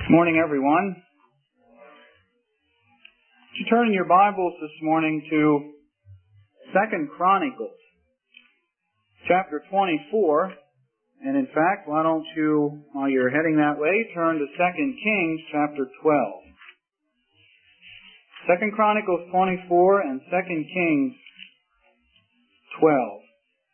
Good morning, everyone. Would you turn in your Bibles this morning to 2 Chronicles, chapter 24. And in fact, why don't you, while you're heading that way, turn to 2 Kings, chapter 12. 2 Chronicles 24 and 2 Kings 12.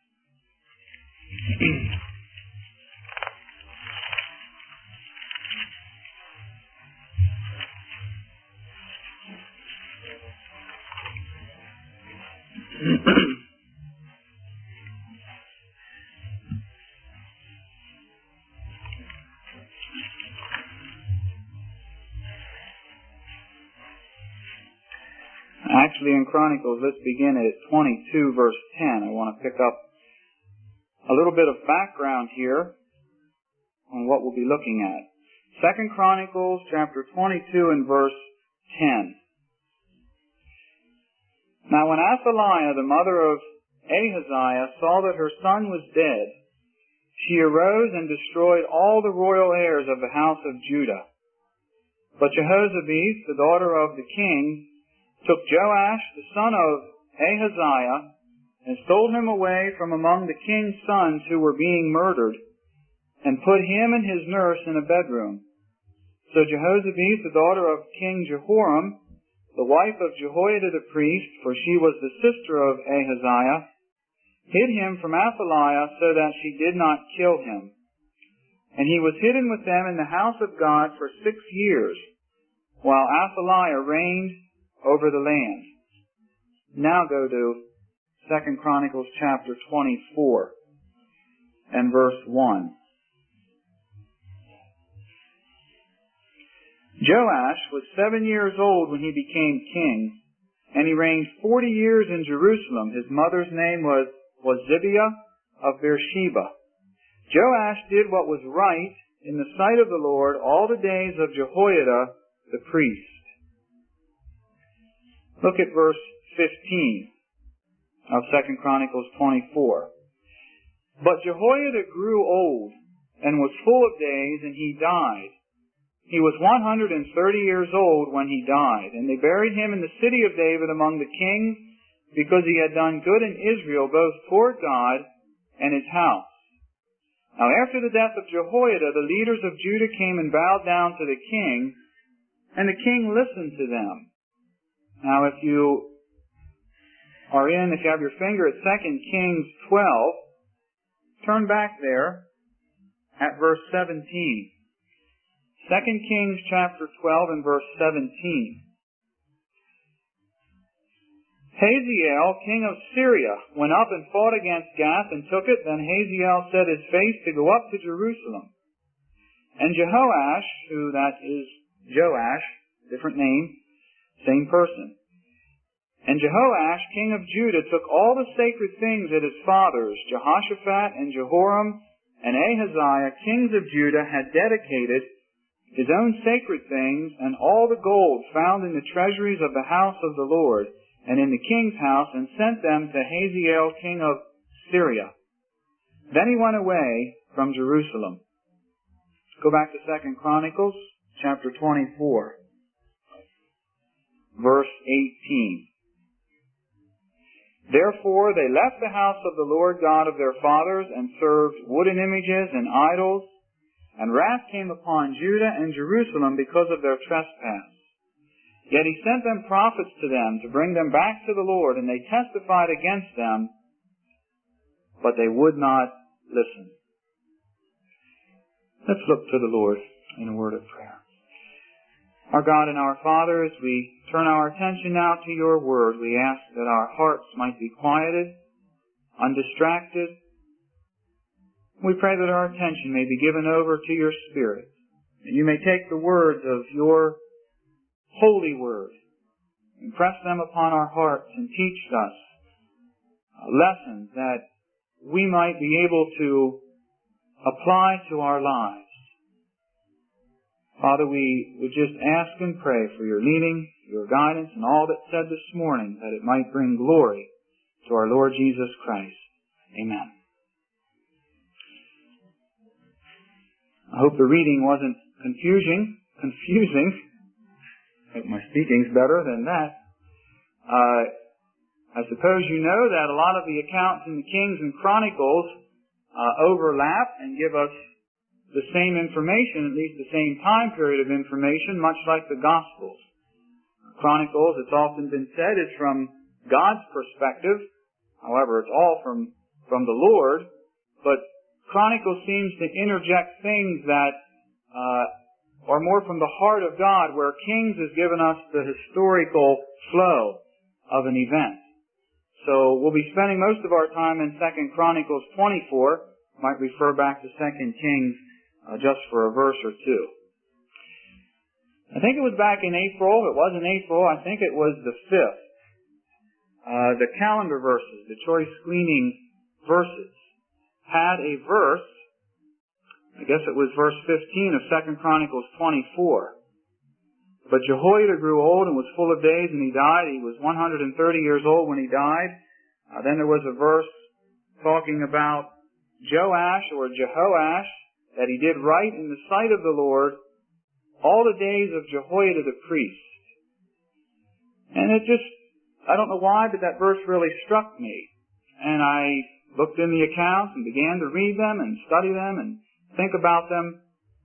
Actually, in Chronicles, let's begin at 22, verse 10. I want to pick up a little bit of background here on what we'll be looking at. 2 Chronicles, chapter 22 and verse 10. Now when Athaliah, the mother of Ahaziah, saw that her son was dead, she arose and destroyed all the royal heirs of the house of Judah. But Jehoshaphat, the daughter of the king, took Joash, the son of Ahaziah, and stole him away from among the king's sons who were being murdered, and put him and his nurse in a bedroom. So Jehoshaphat, the daughter of King Jehoram, the wife of Jehoiada the priest, for she was the sister of Ahaziah, hid him from Athaliah so that she did not kill him. And he was hidden with them in the house of God for 6 years, while Athaliah reigned over the land. Now go to 2 Chronicles chapter 24 and verse 1. Joash was 7 years old when he became king, and he reigned 40 years in Jerusalem. His mother's name was Zibiah of Beersheba. Joash did what was right in the sight of the Lord all the days of Jehoiada the priest. Look at verse 15 of 2 Chronicles 24. But Jehoiada grew old and was full of days, and he died. He was 130 years old when he died, and they buried him in the city of David among the kings, because he had done good in Israel both toward God and his house. Now after the death of Jehoiada, the leaders of Judah came and bowed down to the king, and the king listened to them. Now if you have your finger at 2 Kings 12, turn back there at verse 17. 2 Kings chapter 12 and verse 17. Hazael, king of Syria, went up and fought against Gath and took it. Then Hazael set his face to go up to Jerusalem. And Jehoash, who that is Joash, different name, same person. And Jehoash, king of Judah, took all the sacred things that his fathers, Jehoshaphat and Jehoram and Ahaziah, kings of Judah, had dedicated, his own sacred things, and all the gold found in the treasuries of the house of the Lord, and in the king's house, and sent them to Hazael, king of Syria. Then he went away from Jerusalem. Go back to 2 Chronicles, chapter 24, verse 18. Therefore they left the house of the Lord God of their fathers, and served wooden images and idols, and wrath came upon Judah and Jerusalem because of their trespass. Yet he sent them prophets to them to bring them back to the Lord, and they testified against them, but they would not listen. Let's look to the Lord in a word of prayer. Our God and our Father, as we turn our attention now to your word, we ask that our hearts might be quieted, undistracted. We pray that our attention may be given over to your Spirit, that you may take the words of your holy word, impress them upon our hearts, and teach us lessons that we might be able to apply to our lives. Father, we would just ask and pray for your leading, your guidance, and all that's said this morning, that it might bring glory to our Lord Jesus Christ. Amen. I hope the reading wasn't confusing confusing. I hope my speaking's better than that. I suppose you know that a lot of the accounts in the Kings and Chronicles overlap and give us the same information, at least the same time period of information, much like the Gospels. Chronicles, it's often been said, is from God's perspective. However, it's all from the Lord. But Chronicles seems to interject things that are more from the heart of God, where Kings has given us the historical flow of an event. So we'll be spending most of our time in 2 Chronicles 24. Might refer back to 2 Kings just for a verse or two. I think it was back in April. It was in April. I think it was the 5th. The calendar verses, the choice gleaning verses, had a verse. I guess it was verse 15 of 2 Chronicles 24. But Jehoiada grew old and was full of days, and he died. He was 130 years old when he died. Then there was a verse talking about Joash or Jehoash, that he did right in the sight of the Lord all the days of Jehoiada the priest. And it just, I don't know why, but that verse really struck me. And I looked in the accounts and began to read them and study them and think about them.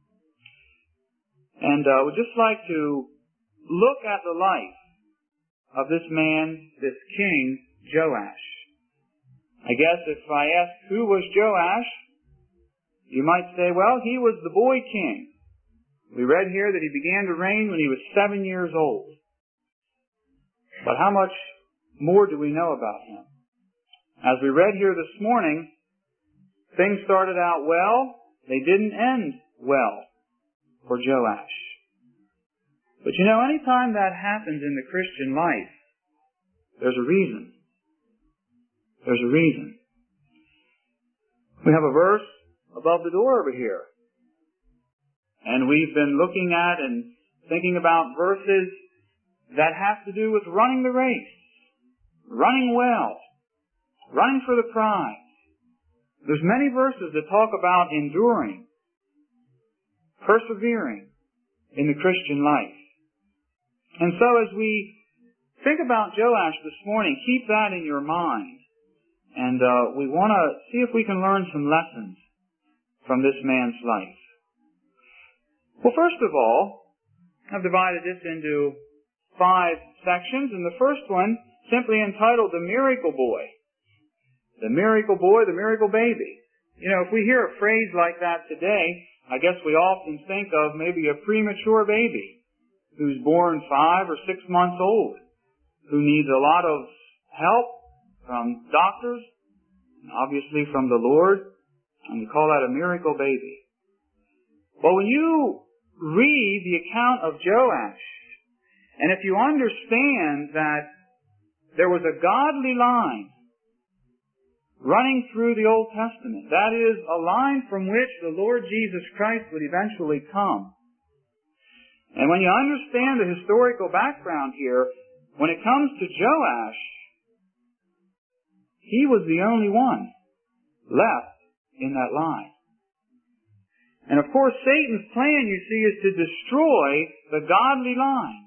And would just like to look at the life of this man, this king, Joash. I guess if I ask who was Joash, you might say, well, he was the boy king. We read here that he began to reign when he was 7 years old. But how much more do we know about him? As we read here this morning, things started out well. They didn't end well for Joash. But you know, anytime that happens in the Christian life, there's a reason. There's a reason. We have a verse above the door over here. And we've been looking at and thinking about verses that have to do with running the race, running well, running for the prize. There's many verses that talk about enduring, persevering in the Christian life. And so as we think about Joash this morning, keep that in your mind. And we want to see if we can learn some lessons from this man's life. Well, first of all, I've divided this into 5 sections, and the first one simply entitled The Miracle Boy. The Miracle Boy, the Miracle Baby. You know, if we hear a phrase like that today, I guess we often think of maybe a premature baby who's born 5 or 6 months old, who needs a lot of help from doctors, and obviously from the Lord, and we call that a miracle baby. Well, when you read the account of Joash, and if you understand that there was a godly line running through the Old Testament, that is, a line from which the Lord Jesus Christ would eventually come. And when you understand the historical background here, when it comes to Joash, he was the only one left in that line. And of course, Satan's plan, you see, is to destroy the godly line.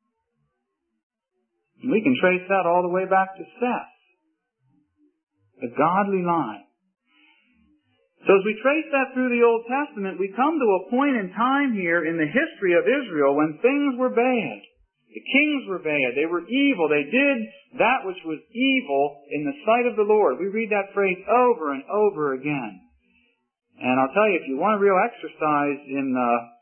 And we can trace that all the way back to Seth. The godly line. So as we trace that through the Old Testament, we come to a point in time here in the history of Israel when things were bad. The kings were bad. They were evil. They did that which was evil in the sight of the Lord. We read that phrase over and over again. And I'll tell you, if you want a real exercise in,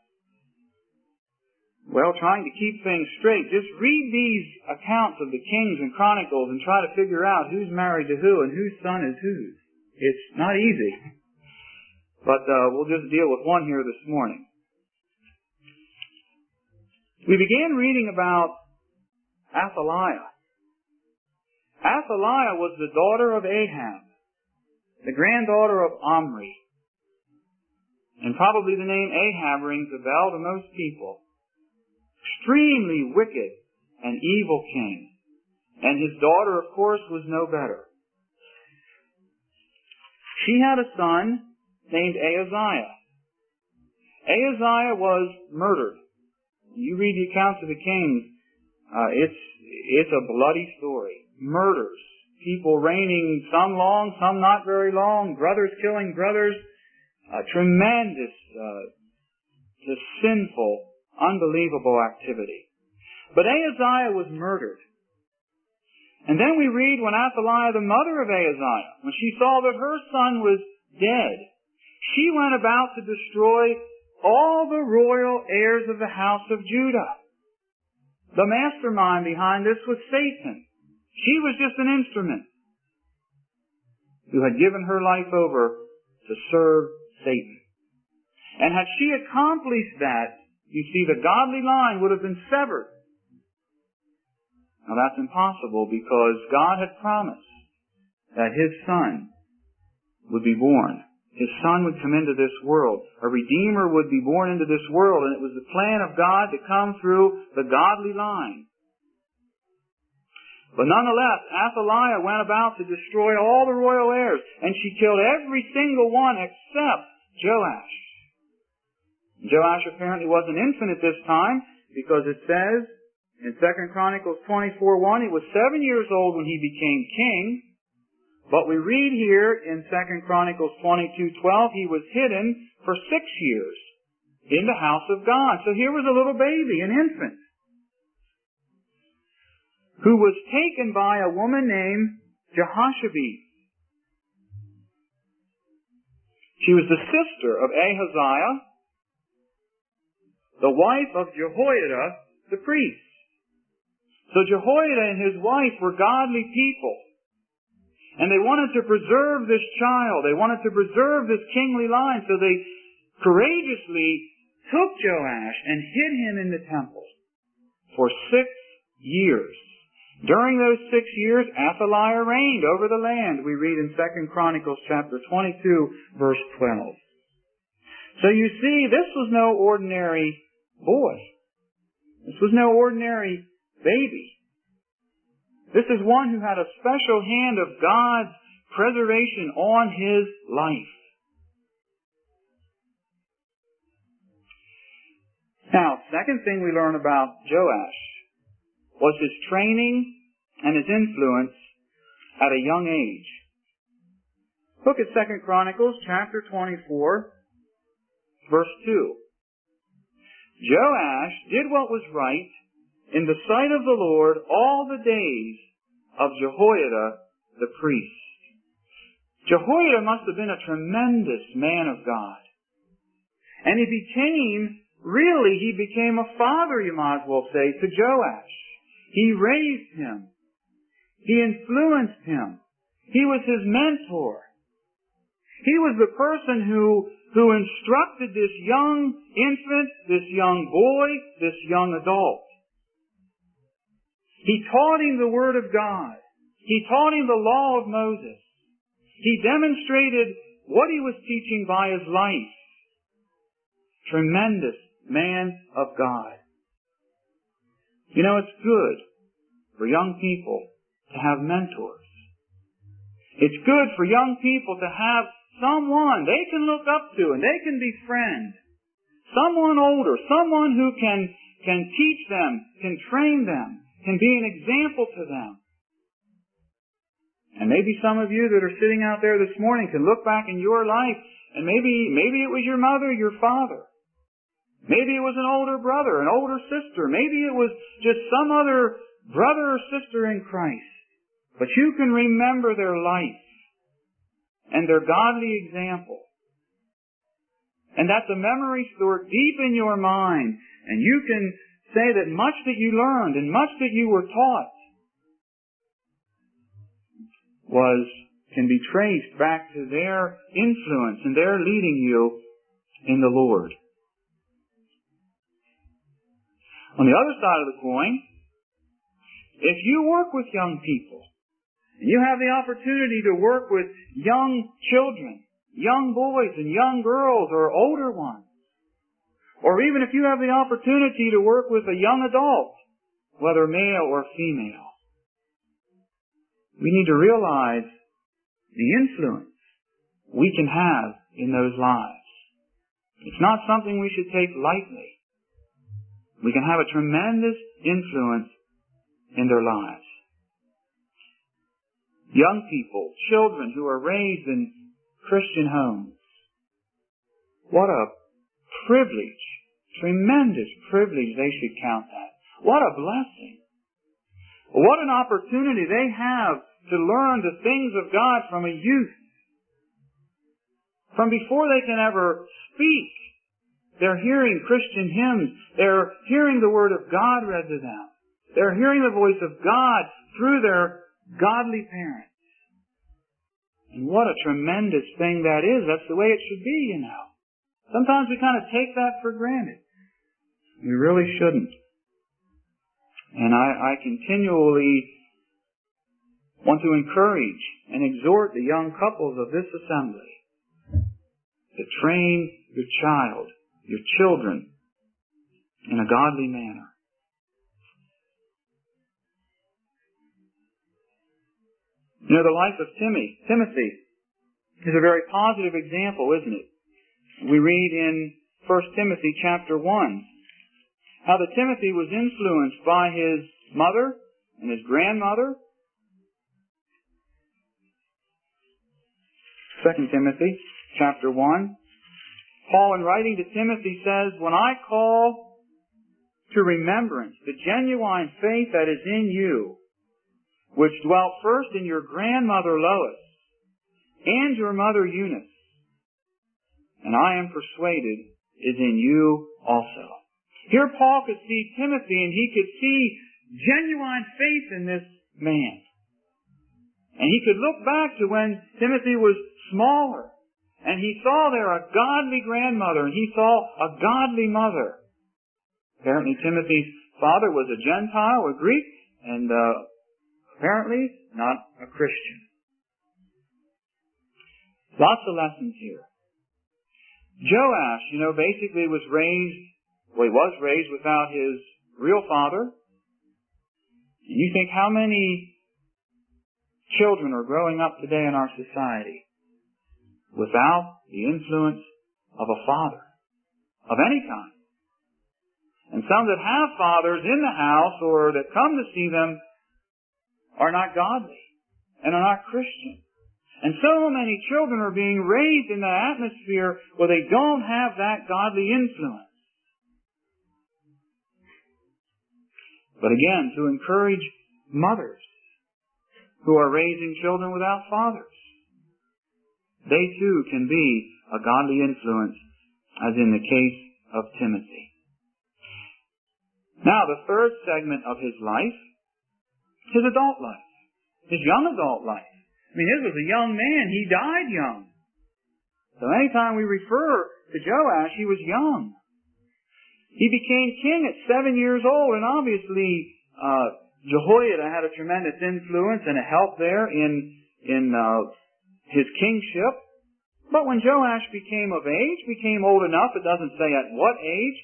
trying to keep things straight, just read these accounts of the Kings and Chronicles and try to figure out who's married to who and whose son is whose. It's not easy. But we'll just deal with one here this morning. We began reading about Athaliah. Athaliah was the daughter of Ahab, the granddaughter of Omri. And probably the name Ahab rings a bell to most people. Extremely wicked and evil king. And his daughter, of course, was no better. She had a son named Ahaziah. Ahaziah was murdered You read the accounts of the kings, it's a bloody story. Murders, people reigning, some long, some not very long, brothers killing brothers, tremendous, just sinful, unbelievable activity. But Ahaziah was murdered. And then we read when Athaliah, the mother of Ahaziah, when she saw that her son was dead, she went about to destroy all the royal heirs of the house of Judah. The mastermind behind this was Satan. She was just an instrument who had given her life over to serve Satan. And had she accomplished that, you see, the godly line would have been severed. Now that's impossible because God had promised that His Son would be born. His Son would come into this world. A Redeemer would be born into this world, and it was the plan of God to come through the godly line. But nonetheless, Athaliah went about to destroy all the royal heirs, and she killed every single one except Joash. Joash apparently was an infant at this time, because it says in 2 Chronicles 24:1, he was 7 years old when he became king. But we read here in 2 Chronicles 22:12, he was hidden for 6 years in the house of God. So here was a little baby, an infant, who was taken by a woman named Jehoshabeth. She was the sister of Ahaziah, the wife of Jehoiada, the priest. So Jehoiada and his wife were godly people. And they wanted to preserve this child. They wanted to preserve this kingly line. So they courageously took Joash and hid him in the temple for 6 years. During those 6 years, Athaliah reigned over the land. We read in 2 Chronicles chapter 22, verse 12. So you see, this was no ordinary boy. This was no ordinary baby. This is one who had a special hand of God's preservation on his life. Now, second thing we learn about Joash was his training and his influence at a young age. Look at 2 Chronicles chapter 24, verse 2. Joash did what was right in the sight of the Lord all the days of Jehoiada the priest. Jehoiada must have been a tremendous man of God. And he became a father, you might as well say, to Joash. He raised him. He influenced him. He was his mentor. He was the person who instructed this young infant, this young boy, this young adult. He taught him the Word of God. He taught him the law of Moses. He demonstrated what he was teaching by his life. Tremendous man of God. You know, it's good for young people to have mentors. It's good for young people to have someone they can look up to and they can befriend. Someone older, someone who can teach them, can train them, can be an example to them. And maybe some of you that are sitting out there this morning can look back in your life and maybe it was your mother, your father. Maybe it was an older brother, an older sister. Maybe it was just some other brother or sister in Christ. But you can remember their life and their godly example. And that's a memory stored deep in your mind. And you can say that much that you learned and much that you were taught can be traced back to their influence and their leading you in the Lord. On the other side of the coin, if you work with young people, and you have the opportunity to work with young children, young boys and young girls or older ones, or even if you have the opportunity to work with a young adult, whether male or female, we need to realize the influence we can have in those lives. It's not something we should take lightly. We can have a tremendous influence in their lives. Young people, children who are raised in Christian homes. What a privilege, tremendous privilege they should count that. What a blessing. What an opportunity they have to learn the things of God from a youth. From before they can ever speak, they're hearing Christian hymns. They're hearing the Word of God read to them. They're hearing the voice of God through their godly parents. And what a tremendous thing that is. That's the way it should be, you know. Sometimes we kind of take that for granted. We really shouldn't. And I continually want to encourage and exhort the young couples of this assembly to train your child, your children, in a godly manner. You know, the life of Timothy is a very positive example, isn't it? We read in 1 Timothy chapter 1 how that Timothy was influenced by his mother and his grandmother. 2 Timothy chapter 1. Paul, in writing to Timothy, says, "When I call to remembrance the genuine faith that is in you, which dwelt first in your grandmother Lois and your mother Eunice, and I am persuaded is in you also." Here Paul could see Timothy, and he could see genuine faith in this man. And he could look back to when Timothy was smaller, and he saw there a godly grandmother, and he saw a godly mother. Apparently Timothy's father was a Gentile, a Greek, and apparently not a Christian. Lots of lessons here. Joash, basically was raised without his real father. And you think how many children are growing up today in our society without the influence of a father of any kind. And some that have fathers in the house or that come to see them are not godly and are not Christian. And so many children are being raised in that atmosphere where they don't have that godly influence. But again, to encourage mothers who are raising children without fathers. They too can be a godly influence, as in the case of Timothy. Now, the third segment of his life, his adult life, his young adult life. His was a young man. He died young. So anytime we refer to Joash, he was young. He became king at 7 years old, and obviously Jehoiada had a tremendous influence and a help there in his kingship. But when Joash became of age, became old enough, it doesn't say at what age,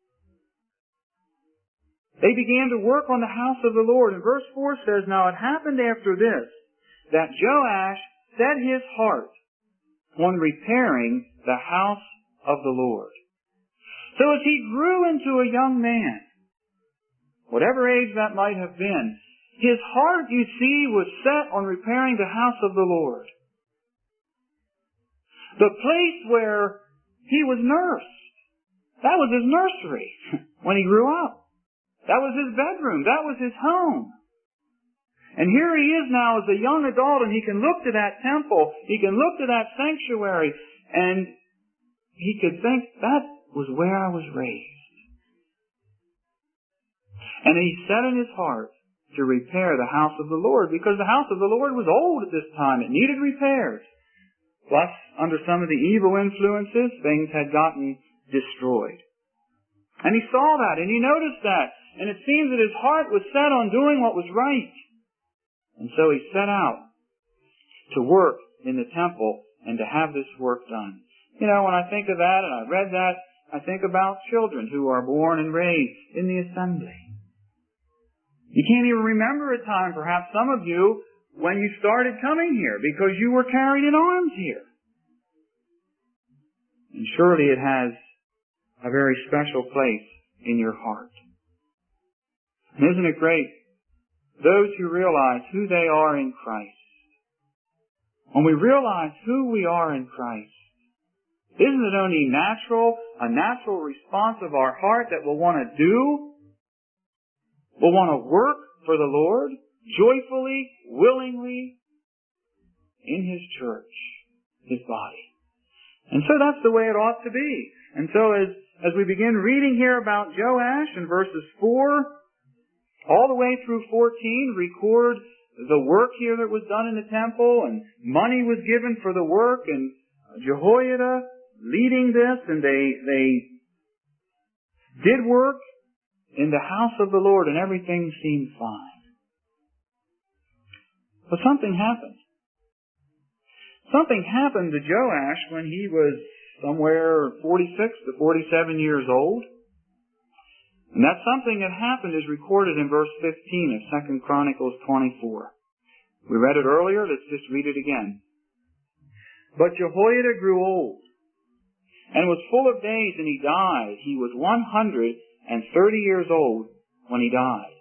they began to work on the house of the Lord. And verse 4 says, "Now it happened after this, that Joash set his heart on repairing the house of the Lord." So as he grew into a young man, whatever age that might have been, his heart, you see, was set on repairing the house of the Lord. The place where he was nursed, that was his nursery when he grew up. That was his bedroom. That was his home. And here he is now as a young adult, and he can look to that temple, he can look to that sanctuary, and he could think, that was where I was raised. And he set in his heart to repair the house of the Lord, because the house of the Lord was old at this time. It needed repairs. Plus, under some of the evil influences, things had gotten destroyed. And he saw that, and he noticed that, and it seems that his heart was set on doing what was right. And so he set out to work in the temple and to have this work done. When I think of that and I read that, I think about children who are born and raised in the assembly. You can't even remember a time, perhaps some of you, when you started coming here because you were carried in arms here. And surely it has a very special place in your heart. And isn't it great? Those who realize who they are in Christ. When we realize who we are in Christ, isn't it only a natural response of our heart that we'll want to do? We'll want to work for the Lord, joyfully, willingly, in His church, His body. And so that's the way it ought to be. And so as we begin reading here about Joash in verses 4 all the way through 14, record the work here that was done in the temple, and money was given for the work, and Jehoiada leading this, and they did work in the house of the Lord, and everything seemed fine. But something happened. Something happened to Joash when he was somewhere 46 to 47 years old. And that something that happened is recorded in verse 15 of 2 Chronicles 24. We read it earlier, let's just read it again. But Jehoiada grew old, and was full of days, and he died. He was 130 years old when he died.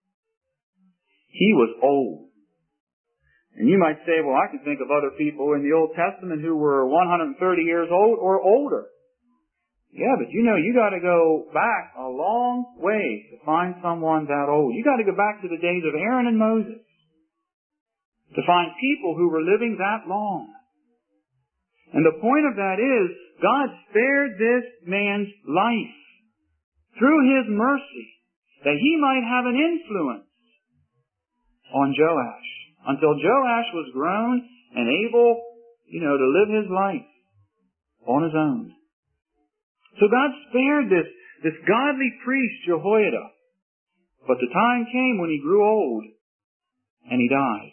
He was old. And you might say, well, I can think of other people in the Old Testament who were 130 years old or older. Yeah, but you got to go back a long way to find someone that old. You got to go back to the days of Aaron and Moses to find people who were living that long. And the point of that is, God spared this man's life through His mercy, that He might have an influence on Joash, until Joash was grown and able, to live his life on his own. So God spared this godly priest, Jehoiada. But the time came when he grew old, and he died.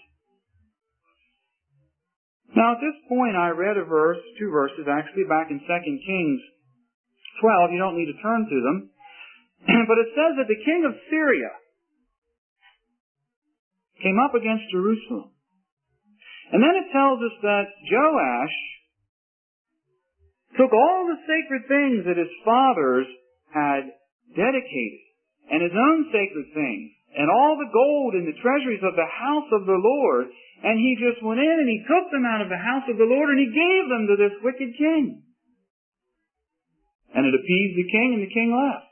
Now at this point I read two verses actually, back in 2 Kings 12. You don't need to turn to them. But it says that the king of Syria came up against Jerusalem. And then it tells us that Joash took all the sacred things that his fathers had dedicated, and his own sacred things, and all the gold and the treasuries of the house of the Lord, and he just went in and he took them out of the house of the Lord and he gave them to this wicked king. And it appeased the king, and the king left.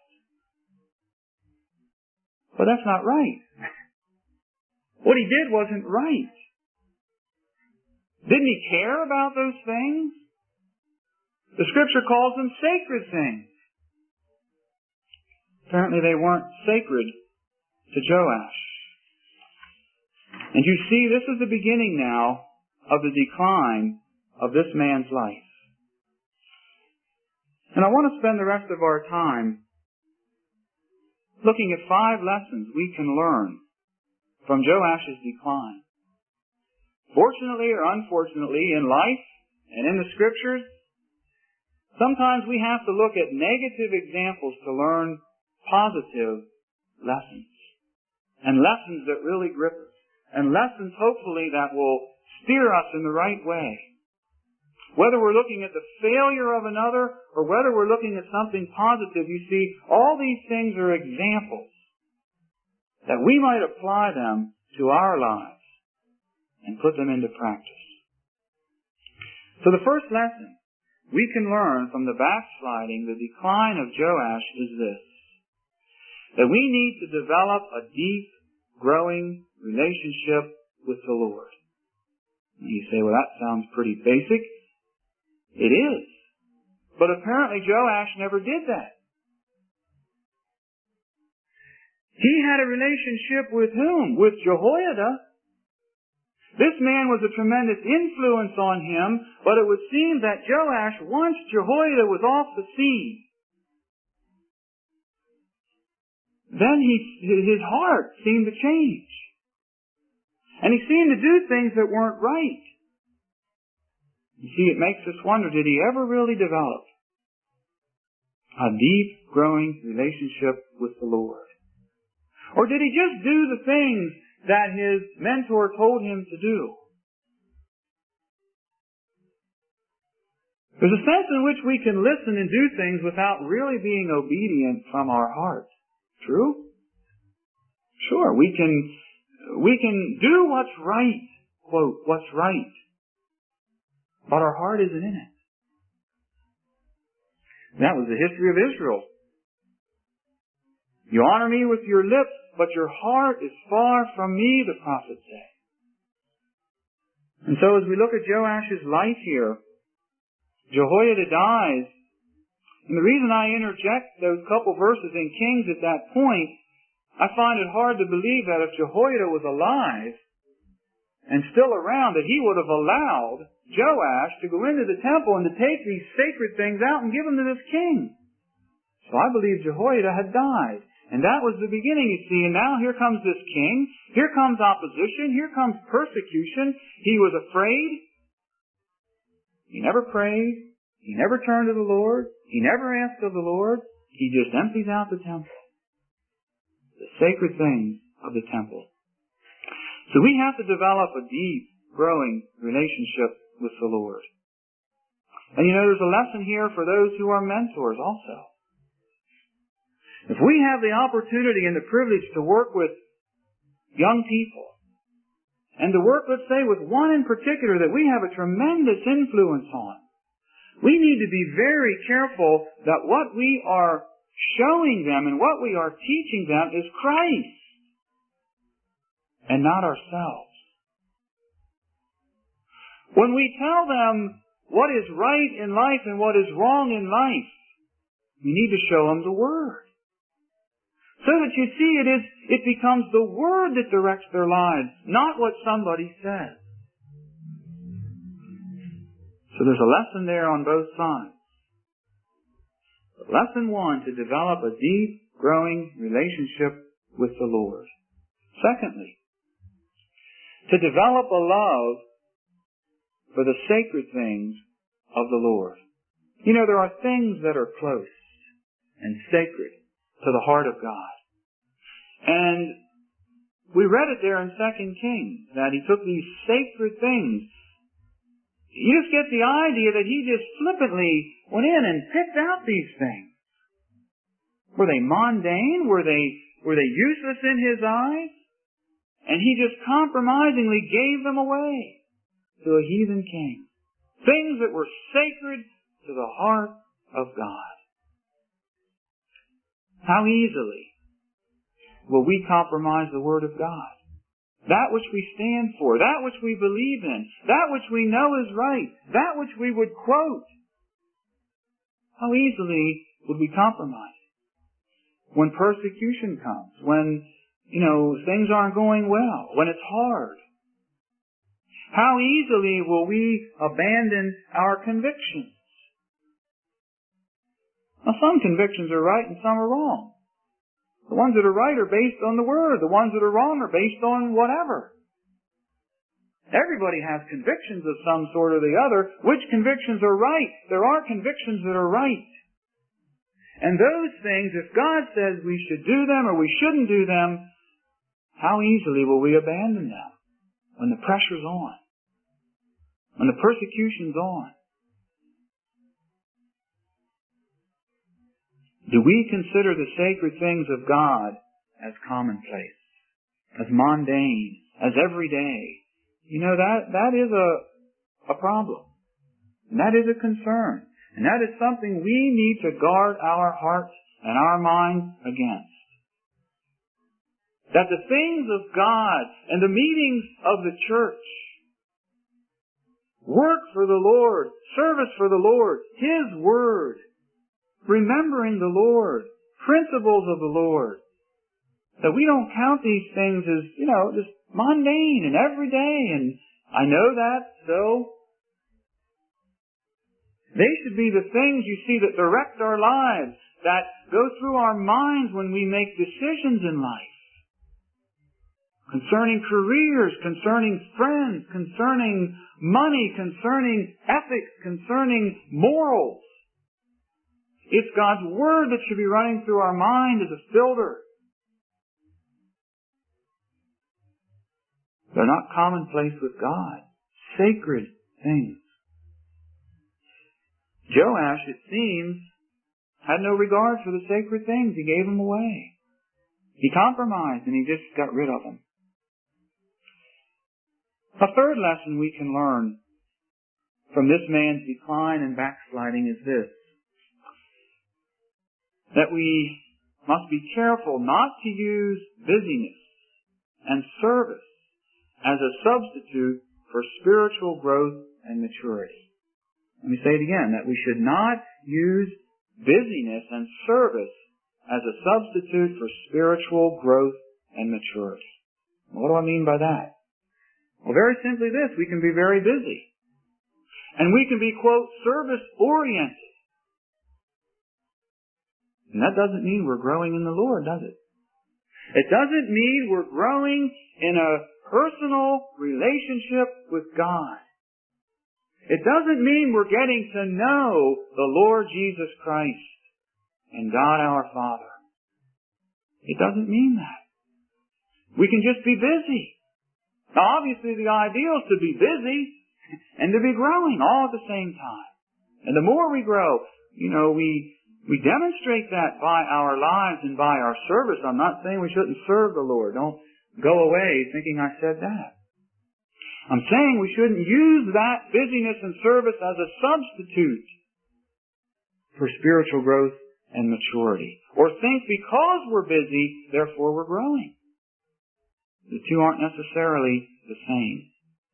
But that's not right. What he did wasn't right. Didn't he care about those things? The Scripture calls them sacred things. Apparently they weren't sacred to Joash. And you see, this is the beginning now of the decline of this man's life. And I want to spend the rest of our time looking at 5 lessons we can learn from Joash's decline. Fortunately or unfortunately, in life and in the Scriptures, sometimes we have to look at negative examples to learn positive lessons. And lessons that really grip us. And lessons, hopefully, that will steer us in the right way. Whether we're looking at the failure of another or whether we're looking at something positive, you see, all these things are examples that we might apply them to our lives and put them into practice. So the first lesson we can learn from the backsliding, the decline of Joash, is this: that we need to develop a deep, growing relationship with the Lord. And you say, well, that sounds pretty basic. It is. But apparently Joash never did that. He had a relationship with whom? With Jehoiada. This man was a tremendous influence on him, but it would seem that Joash, once Jehoiada was off the scene, then his heart seemed to change. And he seemed to do things that weren't right. You see, it makes us wonder, did he ever really develop a deep, growing relationship with the Lord? Or did he just do the things that his mentor told him to do? There's a sense in which we can listen and do things without really being obedient from our heart. True? Sure, we can do what's right, quote, what's right, but our heart isn't in it. That was the history of Israel. You honor me with your lips, but your heart is far from me, the prophet said. And so as we look at Joash's life here, Jehoiada dies. And the reason I interject those couple verses in Kings at that point, I find it hard to believe that if Jehoiada was alive and still around, that he would have allowed Joash to go into the temple and to take these sacred things out and give them to this king. So I believe Jehoiada had died. And that was the beginning, you see. And now here comes this king. Here comes opposition. Here comes persecution. He was afraid. He never prayed. He never turned to the Lord. He never asked of the Lord. He just empties out the temple. The sacred things of the temple. So we have to develop a deep, growing relationship with the Lord. And you know, there's a lesson here for those who are mentors also. If we have the opportunity and the privilege to work with young people, and to work, let's say, with one in particular that we have a tremendous influence on, we need to be very careful that what we are showing them and what we are teaching them is Christ, and not ourselves. When we tell them what is right in life and what is wrong in life, we need to show them the Word. So that you see it becomes the Word that directs their lives, not what somebody says. So there's a lesson there on both sides. But lesson one, to develop a deep, growing relationship with the Lord. Secondly, to develop a love for the sacred things of the Lord. You know, there are things that are close and sacred to the heart of God. And we read it there in 2 Kings, that he took these sacred things. You just get the idea that he just flippantly went in and picked out these things. Were they mundane? Were they useless in his eyes? And he just compromisingly gave them away to a heathen king. Things that were sacred to the heart of God. How easily will we compromise the Word of God? That which we stand for, that which we believe in, that which we know is right, that which we would quote. How easily would we compromise? When persecution comes, when, things aren't going well, when it's hard. How easily will we abandon our convictions? Now, some convictions are right and some are wrong. The ones that are right are based on the Word. The ones that are wrong are based on whatever. Everybody has convictions of some sort or the other. Which convictions are right? There are convictions that are right. And those things, if God says we should do them or we shouldn't do them, how easily will we abandon them when the pressure's on? When the persecution's on? Do we consider the sacred things of God as commonplace, as mundane, as everyday? That is a problem. And that is a concern. And that is something we need to guard our hearts and our minds against. That the things of God and the meetings of the church, work for the Lord, service for the Lord, His Word, remembering the Lord, principles of the Lord, that we don't count these things as, just mundane and everyday, and I know that, so they should be the things, you see, that direct our lives, that go through our minds when we make decisions in life. Concerning careers, concerning friends, concerning money, concerning ethics, concerning morals. It's God's Word that should be running through our mind as a filter. They're not commonplace with God. Sacred things. Joash, it seems, had no regard for the sacred things. He gave them away. He compromised and he just got rid of them. A third lesson we can learn from this man's decline and backsliding is this: that we must be careful not to use busyness and service as a substitute for spiritual growth and maturity. Let me say it again, that we should not use busyness and service as a substitute for spiritual growth and maturity. What do I mean by that? Well, very simply this: we can be very busy. And we can be, quote, service-oriented. And that doesn't mean we're growing in the Lord, does it? It doesn't mean we're growing in a personal relationship with God. It doesn't mean we're getting to know the Lord Jesus Christ and God our Father. It doesn't mean that. We can just be busy. Now, obviously, the ideal is to be busy and to be growing all at the same time. And the more we grow, we demonstrate that by our lives and by our service. I'm not saying we shouldn't serve the Lord. Don't go away thinking I said that. I'm saying we shouldn't use that busyness and service as a substitute for spiritual growth and maturity. Or think because we're busy, therefore we're growing. The two aren't necessarily the same.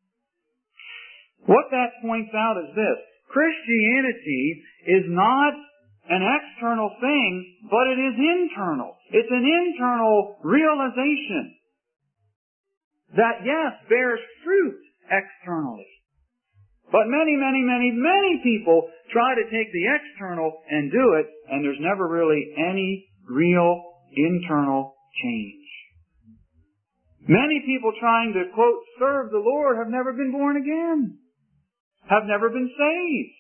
What that points out is this: Christianity is not an external thing, but it is internal. It's an internal realization that, yes, bears fruit externally. But many people try to take the external and do it, and there's never really any real internal change. Many people trying to, quote, serve the Lord have never been born again, have never been saved.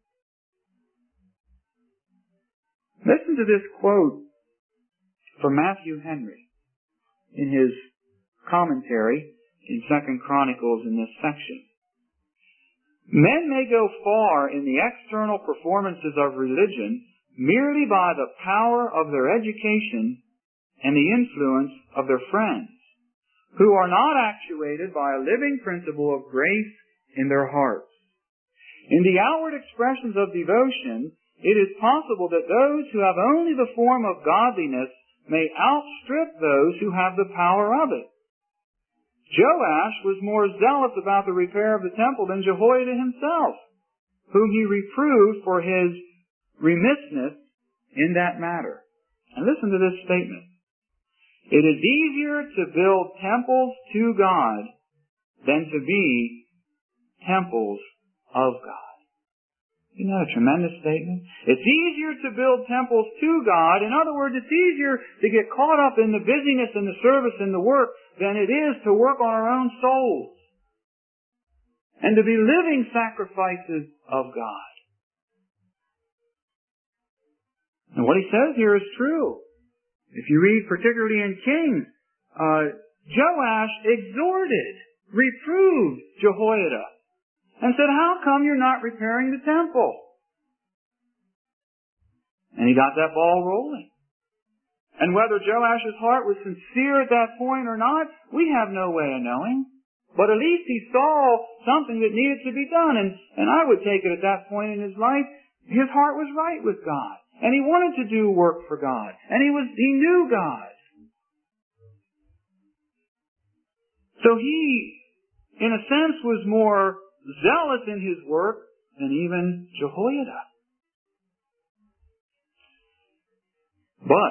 Listen to this quote from Matthew Henry in his commentary in 2 Chronicles in this section. Men may go far in the external performances of religion merely by the power of their education and the influence of their friends, who are not actuated by a living principle of grace in their hearts. In the outward expressions of devotion, it is possible that those who have only the form of godliness may outstrip those who have the power of it. Joash was more zealous about the repair of the temple than Jehoiada himself, whom he reproved for his remissness in that matter. And listen to this statement: it is easier to build temples to God than to be temples of God. Isn't that a tremendous statement? It's easier to build temples to God. In other words, it's easier to get caught up in the busyness and the service and the work than it is to work on our own souls and to be living sacrifices of God. And what he says here is true. If you read particularly in Kings, Joash exhorted, reproved Jehoiada, and said, how come you're not repairing the temple? And he got that ball rolling. And whether Joash's heart was sincere at that point or not, we have no way of knowing. But at least he saw something that needed to be done. And I would take it at that point in his life, his heart was right with God. And he wanted to do work for God. And he knew God. So he, in a sense, was more zealous in his work than even Jehoiada. But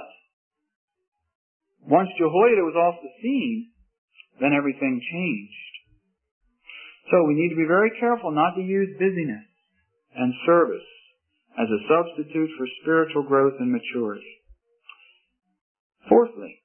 once Jehoiada was off the scene, then everything changed. So we need to be very careful not to use busyness and service as a substitute for spiritual growth and maturity. Fourthly,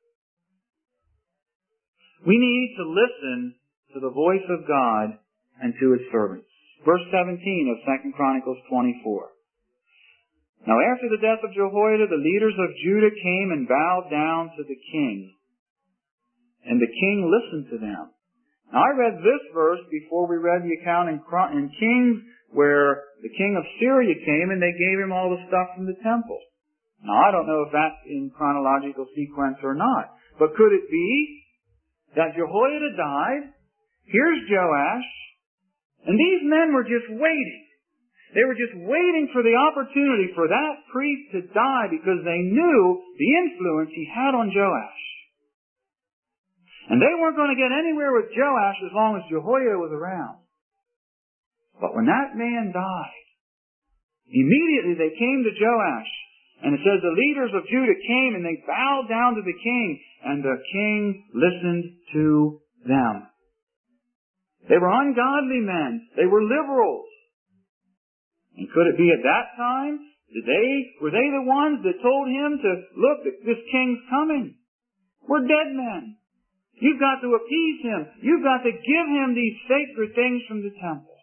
we need to listen to the voice of God and to his servants. Verse 17 of 2 Chronicles 24. Now after the death of Jehoiada, the leaders of Judah came and bowed down to the king, and the king listened to them. Now I read this verse before we read the account in Kings where the king of Syria came and they gave him all the stuff from the temple. Now I don't know if that's in chronological sequence or not, But could it be that Jehoiada died? Here's Joash. And these men were just waiting. They were just waiting for the opportunity for that priest to die because they knew the influence he had on Joash. And they weren't going to get anywhere with Joash as long as Jehoiada was around. But when that man died, immediately they came to Joash. And it says the leaders of Judah came and they bowed down to the king. And the king listened to them. They were ungodly men. They were liberals. And could it be at that time, were they the ones that told him to, look, this king's coming. We're dead men. You've got to appease him. You've got to give him these sacred things from the temple.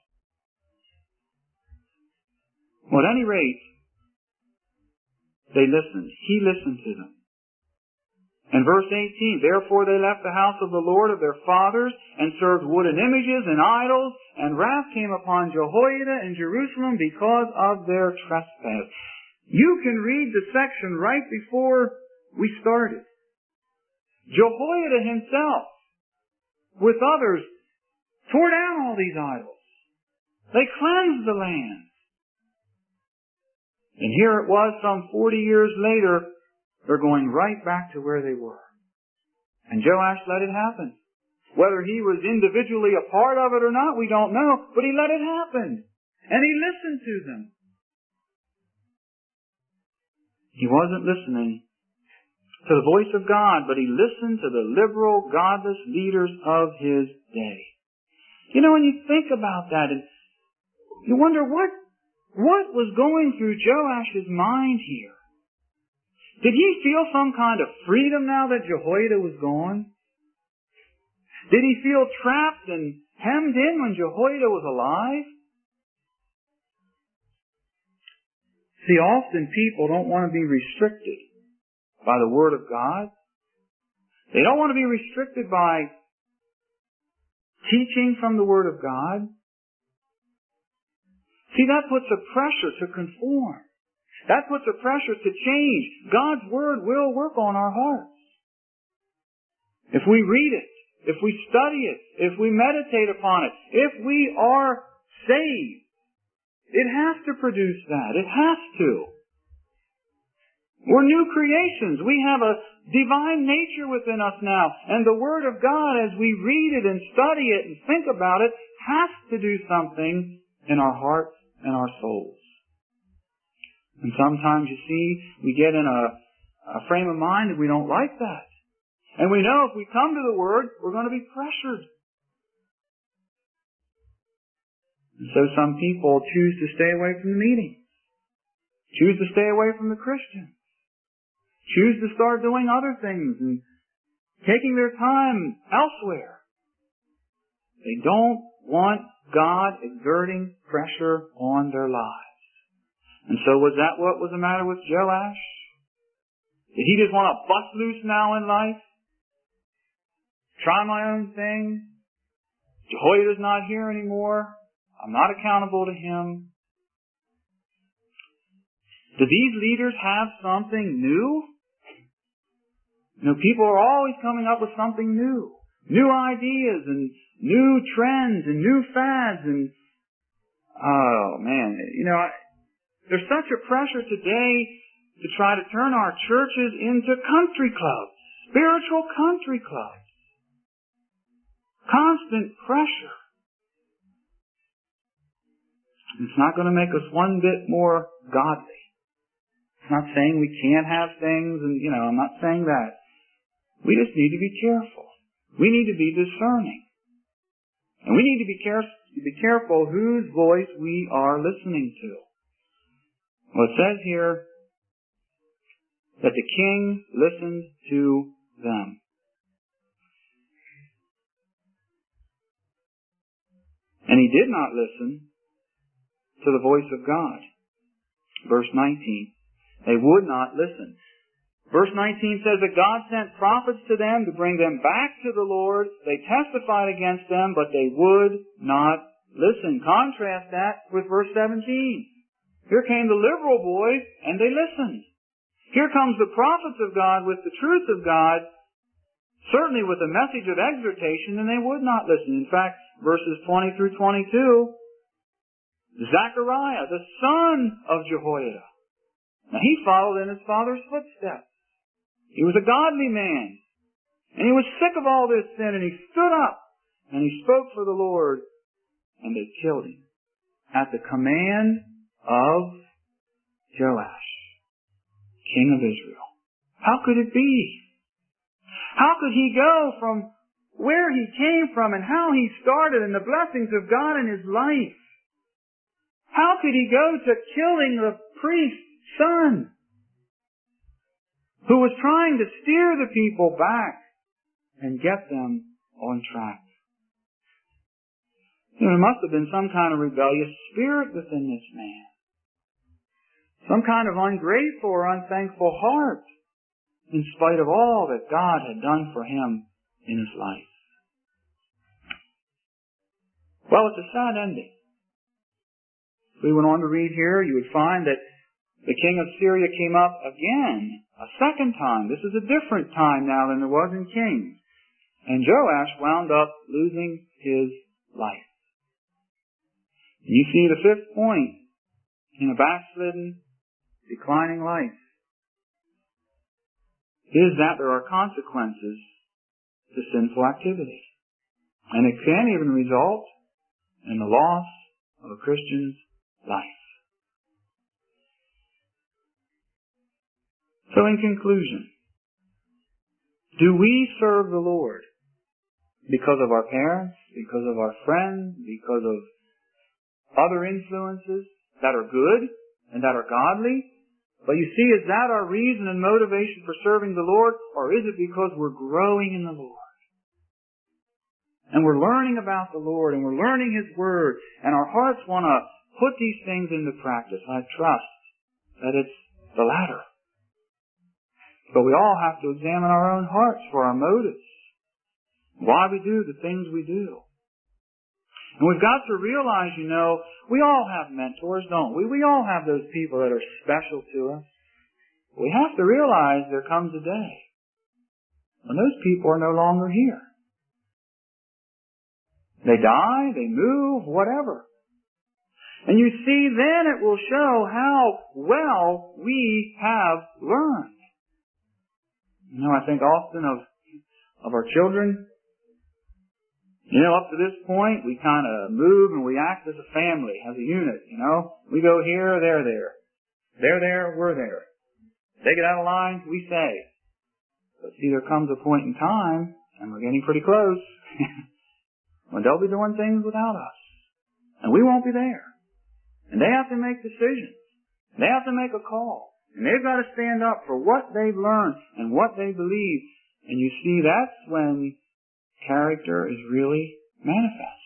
Well, at any rate, they listened. He listened to them. In verse 18, therefore they left the house of the Lord of their fathers and served wooden images and idols, and wrath came upon Jehoiada and Jerusalem because of their trespass. You can read the section right before we started. Jehoiada himself, with others, tore down all these idols. They cleansed the land. And here it was some 40 years later, they're going right back to where they were. And Joash let it happen. Whether he was individually a part of it or not, we don't know, but he let it happen. And he listened to them. He wasn't listening to the voice of God, but he listened to the liberal, godless leaders of his day. You know, when you think about that, and you wonder what was going through Joash's mind here. Did he feel some kind of freedom now that Jehoiada was gone? Did he feel trapped and hemmed in when Jehoiada was alive? See, often people don't want to be restricted by the Word of God. They don't want to be restricted by teaching from the Word of God. See, that puts a pressure to conform. That puts a pressure to change. God's Word will work on our hearts. If we read it, if we study it, if we meditate upon it, if we are saved, it has to produce that. It has to. We're new creations. We have a divine nature within us now. And the Word of God, as we read it and study it and think about it, has to do something in our hearts and our souls. And sometimes, you see, we get in a frame of mind that we don't like that. And we know if we come to the Word, we're going to be pressured. And so some people choose to stay away from the meeting. Choose to stay away from the Christians. Choose to start doing other things and taking their time elsewhere. They don't want God exerting pressure on their lives. And so was that what was the matter with Joash? Did he just want to bust loose now in life? Try my own thing? Jehoiada's not here anymore. I'm not accountable to him. Do these leaders have something new? You know, people are always coming up with something new. New ideas and new trends and new fads and, oh man, you know, there's such a pressure today to try to turn our churches into country clubs, spiritual country clubs. Constant pressure. It's not going to make us one bit more godly. It's not saying we can't have things and, you know, I'm not saying that. We just need to be careful. We need to be discerning. And we need to be careful whose voice we are listening to. Well, it says here that the king listened to them. And he did not listen to the voice of God. Verse 19. They would not listen. Verse 19 says that God sent prophets to them to bring them back to the Lord. They testified against them, but they would not listen. Contrast that with verse 17. Here came the liberal boys, and they listened. Here comes the prophets of God with the truth of God, certainly with a message of exhortation, then they would not listen. In fact, verses 20 through 22, Zechariah, the son of Jehoiada. Now he followed in his father's footsteps. He was a godly man. And he was sick of all this sin, and he stood up and he spoke for the Lord, and they killed him at the command of Joash, king of Israel. How could it be? How could he go from where he came from and how he started and the blessings of God in his life? How could he go to killing the priest's son, who was trying to steer the people back and get them on track? There must have been some kind of rebellious spirit within this man. Some kind of ungrateful or unthankful heart, in spite of all that God had done for him in his life. Well, it's a sad ending. If we went on to read here, you would find that the king of Syria came up again, a second time. This is a different time now than there was in Kings. And Joash wound up losing his life. You see the fifth point in a backslidden, declining life is that there are consequences to sinful activity. And it can even result in the loss of a Christian's life. So in conclusion, do we serve the Lord because of our parents, because of our friends, because of other influences that are good and that are godly? But you see, is that our reason and motivation for serving the Lord, or is it because we're growing in the Lord? And we're learning about the Lord, and we're learning His Word, and our hearts want to put these things into practice? I trust that it's the latter. But we all have to examine our own hearts for our motives, why we do the things we do. And we've got to realize, we all have mentors, don't we? We all have those people that are special to us. We have to realize there comes a day when those people are no longer here. They die, they move, whatever. And you see, then it will show how well we have learned. I think often of our children. Up to this point, we kind of move and we act as a family, as a unit, We go here, they're there. They're there, we're there. They get out of line, we say. But see, there comes a point in time, and we're getting pretty close, when they'll be doing things without us. And we won't be there. And they have to make decisions. They have to make a call. And they've got to stand up for what they've learned and what they believe. And you see, that's when character is really manifest.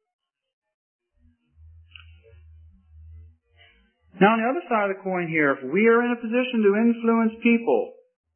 Now, on the other side of the coin here, if we are in a position to influence people,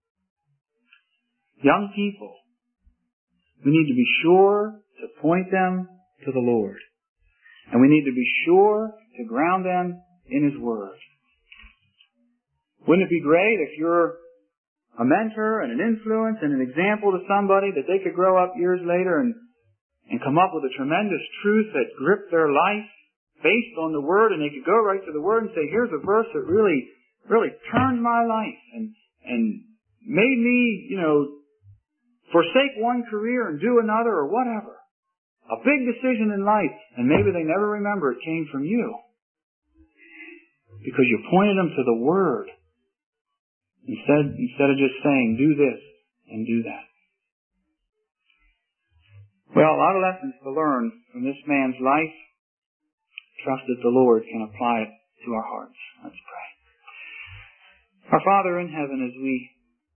young people, we need to be sure to point them to the Lord. And we need to be sure to ground them in His Word. Wouldn't it be great if you're a mentor and an influence and an example to somebody, that they could grow up years later and come up with a tremendous truth that gripped their life based on the Word, and they could go right to the Word and say, here's a verse that really turned my life and made me, forsake one career and do another or whatever. A big decision in life, and maybe they never remember it came from you because you pointed them to the Word instead of just saying, do this and do that. Well, a lot of lessons to learn from this man's life. Trust that the Lord can apply it to our hearts. Let's pray. Our Father in heaven, as we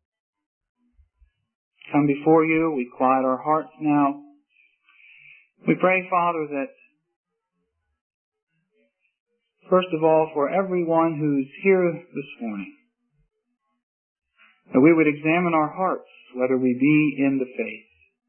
come before you, we quiet our hearts now. We pray, Father, that first of all, for everyone who's here this morning, that we would examine our hearts, whether we be in the faith.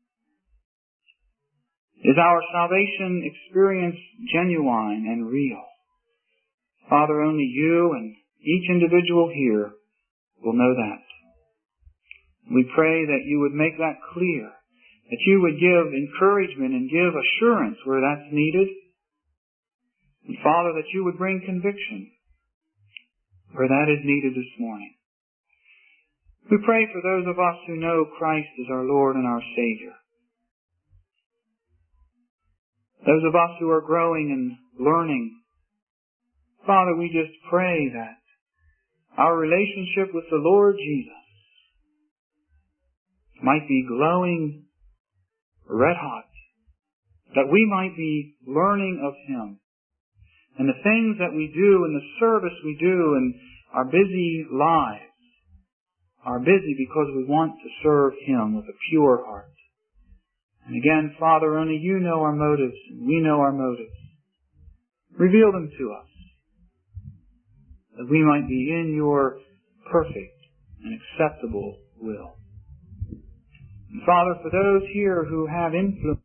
Is our salvation experience genuine and real? Father, only you and each individual here will know that. We pray that you would make that clear that you would give encouragement and give assurance where that's needed. And Father, that you would bring conviction where that is needed this morning. We pray for those of us who know Christ as our Lord and our Savior. Those of us who are growing and learning. Father, we just pray that our relationship with the Lord Jesus might be glowing red hot, that we might be learning of Him. And the things that we do and the service we do in our busy lives are busy because we want to serve Him with a pure heart. And again, Father, only you know our motives, and we know our motives. Reveal them to us, that we might be in your perfect and acceptable will. And Father, for those here who have influence